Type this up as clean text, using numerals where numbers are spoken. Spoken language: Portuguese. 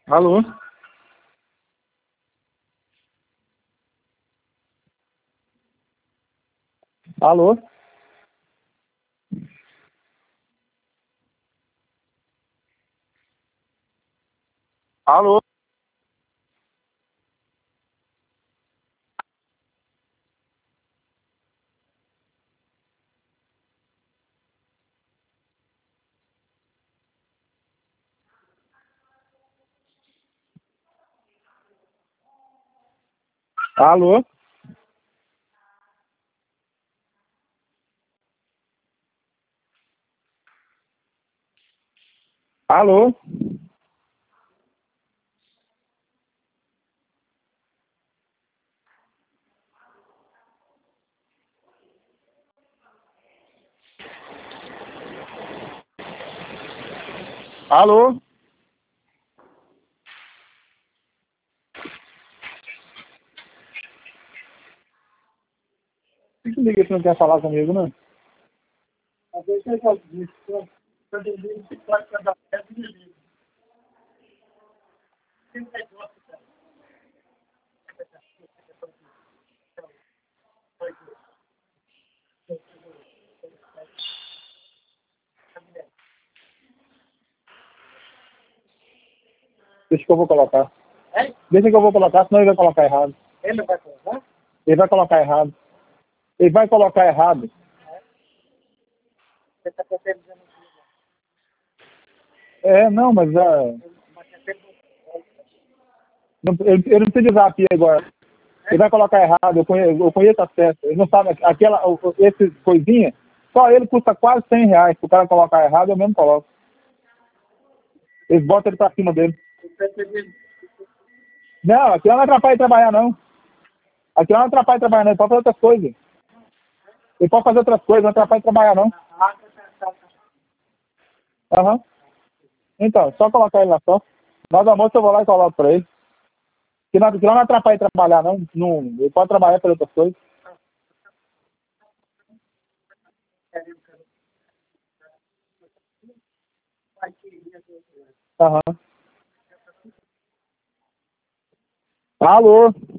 Alô? Alô? Alô? Alô? Alô? Alô? Por que liga se não quer falar comigo, né? Deixa que eu vou colocar. Deixa que eu vou colocar, senão ele vai colocar errado. Ele vai colocar errado. Ele vai colocar errado. É, não, mas ele não precisa usar a pia agora. Ele vai colocar errado, eu conheço a peça. Ele não sabe, esse coisinha, só ele custa quase R$ 100. Se o cara colocar errado, eu mesmo coloco. Eles botam ele pra cima dele. Não, aqui não atrapalha trabalhar, não. Aqui não atrapalha trabalhar, não. Ele pode fazer outras coisas. Ele pode fazer outras coisas, não atrapalha trabalhar, não. Aham. Então, só colocar ele lá só. Mas almoço eu vou lá e coloco pra ele. Que não atrapalha trabalhar, não. Não. Ele pode trabalhar por outras coisas. Aham. Alô?